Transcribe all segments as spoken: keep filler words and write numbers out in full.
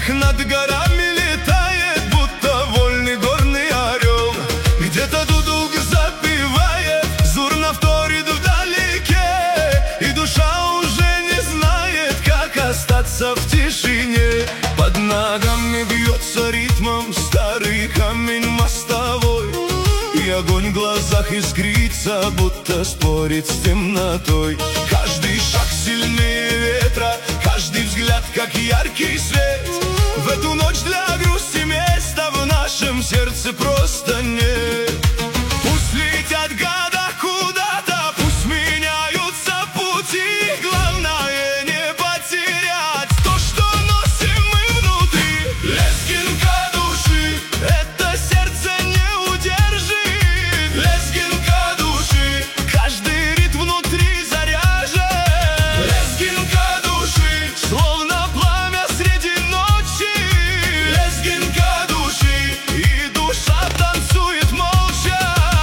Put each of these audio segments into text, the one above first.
Эх, над горами летает, будто вольный горный орел. Где-то дудук запевает, зурна вторит вдалеке, и душа уже не знает, как остаться в тишине. Под ногами бьется ритмом старый камень мостовой, и огонь в глазах искрится, будто спорит с темнотой. Каждый шаг сильнее ветра, каждый взгляд как яркий свет. В эту ночь для грусти места в нашем сердце просто нет. Пусть летят года куда-то, пусть меняются пути, главное не потерять то, что носим мы внутри. Лезгинка души, это сердце не удержит. Лезгинка души, каждый ритм внутри заряжен. Лезгинка души, словно пламя среди ночи. Лезгинка души, и душа танцует молча.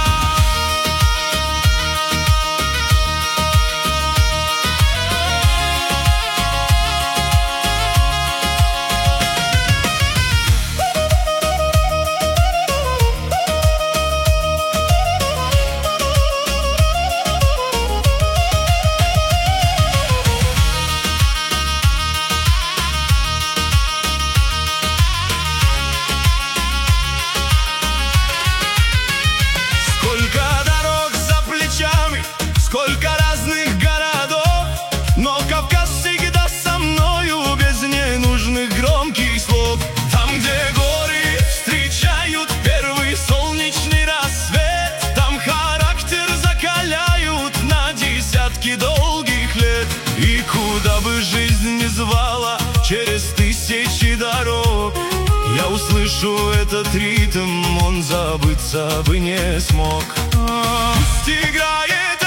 Сколько дорог за плечами, сколько разных городов, но Кавказ всегда со мною, без ненужных громких слов. Там, где горы встречают первый солнечный рассвет, там характер закаляют на десятки долгих лет. И куда бы жизнь ни звала, через тысячи дорог, я услышу этот ритм, он забыться бы не смог. Пусть играет